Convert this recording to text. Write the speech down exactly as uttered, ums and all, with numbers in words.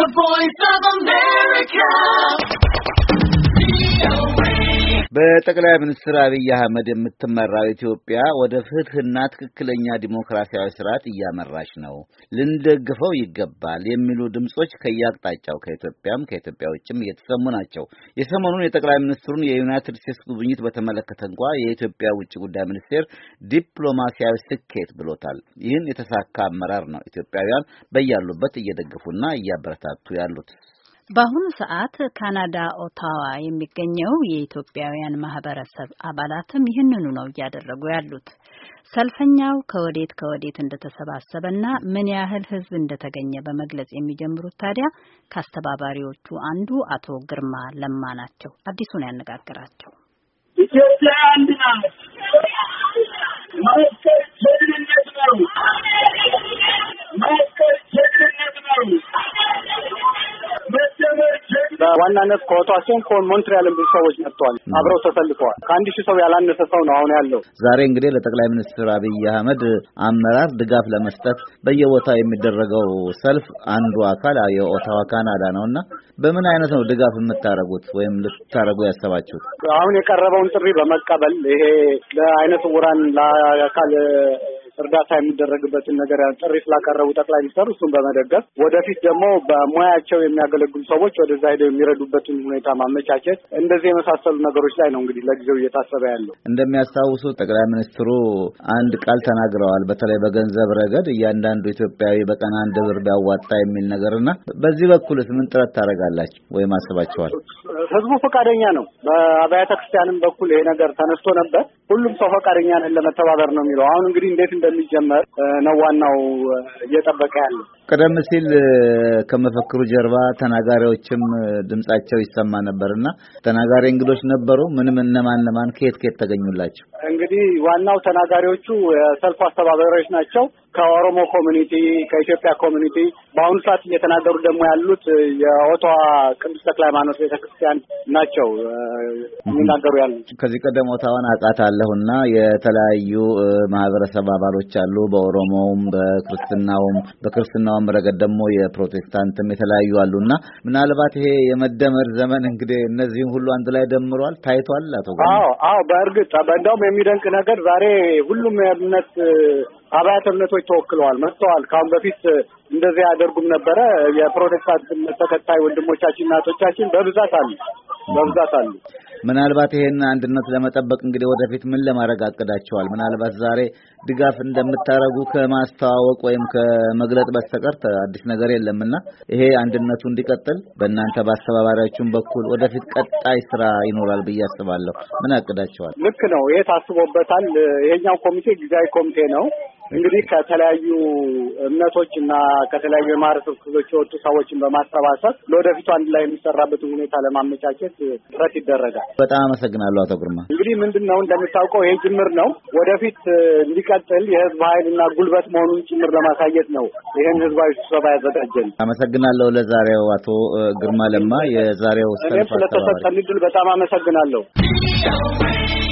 voice of America. በጠቅላይ ሚኒስትር አብይ አህመድ የምትመራው ኢትዮጵያ ወደ ፍትህና ትክክለኛ ዲሞክራሲያዊ ስርዓት እያመራች ነው፣ ልንደግፈው ይገባል የሚሉ ድምጾች ከያቅጣጫው ከኢትዮጵያም ከኢትዮጵያ ውጭም እየተሰሙ ናቸው። የሰሞኑን የጠቅላይ ሚኒስትሩን የዩናይትድ ስቴትስ ጉብኝት በተመለከተ እንኳን የኢትዮጵያ ውጭ ጉዳይ ሚኒስቴር ዲፕሎማሲያዊ ስኬት ብሎታል። ይህን የተሳካ አመራር ነው ኢትዮጵያውያን በያሉበት እየደገፉና እያበረታቱ ያሉት። በአሁኑ ሰዓት ካናዳ ኦታዋ የሚገኘው የኢትዮጵያውያን ማህበረሰብ አባላትም ይህንኑ ነው እያደረጉ ያሉት። ሰልፈኛው ከወዴት ከወዴት እንደተሰባሰበና ምን ያህል ህዝብ እንደተገኘ በመግለጽ የሚጀምሩት ታዲያ ከአስተባባሪዎቹ አንዱ አቶ ግርማ ለማ ናቸው። አዲሱን ያነጋግራቸው። ኢትዮጵያ አንድ ናት። ማስከር ጀግንነት ነው። ማስከር ጀግንነት ነው። በዋናነት ከወጣቶን ከሞንትሪያል ብዙ ሰዎች መጥተዋል፣ አብረው ተሰልፈዋል። ከአንድ ሺህ ሰው ያላነሰ ሰው ነው አሁን ያለው። ዛሬ እንግዲህ ለጠቅላይ ሚኒስትር አብይ አህመድ አመራር ድጋፍ ለመስጠት በየቦታው የሚደረገው ሰልፍ አንዱ አካል የኦታዋ ካናዳ ነውና በምን አይነት ነው ድጋፍ የምታረጉት ወይም ልታረጉ ያሰባችሁት? አሁን የቀረበውን ጥሪ በመቀበል ይሄ ለአይነ ስውራን ለአካል እርዳታ የሚደረግበትን ነገር ጥሪ ስላቀረቡ ጠቅላይ ሚኒስትሩ እሱን በመደገፍ ወደፊት ደግሞ በሙያቸው የሚያገለግሉ ሰዎች ወደዛ ሄደው የሚረዱበትን ሁኔታ ማመቻቸት እንደዚህ የመሳሰሉ ነገሮች ላይ ነው እንግዲህ ለጊዜው እየታሰበ ያለው። እንደሚያስታውሱ ጠቅላይ ሚኒስትሩ አንድ ቃል ተናግረዋል። በተለይ በገንዘብ ረገድ እያንዳንዱ ኢትዮጵያዊ በቀን አንድ ብር ቢያዋጣ የሚል ነገርና በዚህ በኩልስ ምን ጥረት ታደርጋላችሁ ወይም አስባችኋል? ህዝቡ ፈቃደኛ ነው። በአብያተ ክርስቲያንም በኩል ይሄ ነገር ተነስቶ ነበር። ሁሉም ሰው ፈቃደኛ ነን ለመተባበር ነው የሚለው። አሁን እንግዲህ እንዴት እንደሚጀመር ነው ዋናው እየጠበቀ ያለው። ቀደም ሲል ከመፈክሩ ጀርባ ተናጋሪዎችም ድምጻቸው ይሰማ ነበርና ተናጋሪ እንግዶች ነበሩ። ምን ምን ማን ማን ከየት ከየት ተገኙላችሁ? እንግዲህ ዋናው ተናጋሪዎቹ የሰልፍ አስተባባሪዎች ናቸው። ከኦሮሞ ኮሚኒቲ፣ ከኢትዮጵያ ኮሚኒቲ በአሁኑ ሰዓት እየተናገሩ ደግሞ ያሉት የኦታዋ ቅዱስ ተክለ ሃይማኖት ቤተክርስቲያን ናቸው የሚናገሩ ያሉት። ከዚህ ቀደም ኦታዋን አውቃታለሁና የተለያዩ ማህበረሰብ አባሎች አሉ። በኦሮሞውም በክርስትናውም በክርስትናውም ረገድ ደግሞ የፕሮቴስታንትም የተለያዩ አሉና ምናልባት ይሄ የመደመር ዘመን እንግዲህ እነዚህን ሁሉ አንድ ላይ ደምሯል ታይቷል። አቶ ጋር አዎ አዎ በእርግጥ እንደውም የሚደንቅ ነገር ዛሬ ሁሉም የእምነት አብያተ እምነቶች ተወክለዋል መጥተዋል። ካሁን በፊት እንደዚህ ያደርጉም ነበረ። የፕሮቴስታንት ተከታይ ወንድሞቻችን እናቶቻችን በብዛት አሉ በብዛት አሉ። ምናልባት ይሄን አንድነት ለመጠበቅ እንግዲህ ወደፊት ምን ለማድረግ አቅዳቸዋል? ምናልባት ዛሬ ድጋፍ እንደምታረጉ ከማስተዋወቅ ወይም ከመግለጽ በስተቀር አዲስ ነገር የለምና ይሄ አንድነቱ እንዲቀጥል በእናንተ በአስተባባሪያችሁም በኩል ወደፊት ቀጣይ ስራ ይኖራል ብዬ አስባለሁ። ምን አቅዳቸዋል? ልክ ነው። ይሄ ታስቦበታል። ይሄኛው ኮሚቴ ጊዜያዊ ኮሚቴ ነው። እንግዲህ ከተለያዩ እምነቶች እና ከተለያዩ የማህበረሰብ ክፍሎች የወጡ ሰዎችን በማሰባሰብ ለወደፊቱ አንድ ላይ የሚሰራበትን ሁኔታ ለማመቻቸት ጥረት ይደረጋል። በጣም አመሰግናለሁ አቶ ግርማ። እንግዲህ ምንድነው እንደምታውቀው ይሄ ጅምር ነው። ወደፊት እንዲቀጥል የህዝብ ኃይልና ጉልበት መሆኑን ጭምር ለማሳየት ነው ይሄን ህዝባዊ ስብሰባ ያዘጋጀን። አመሰግናለሁ። ለዛሬው አቶ ግርማ ለማ የዛሬው ሰልፍ ስለተሰጠን ዕድል በጣም አመሰግናለሁ።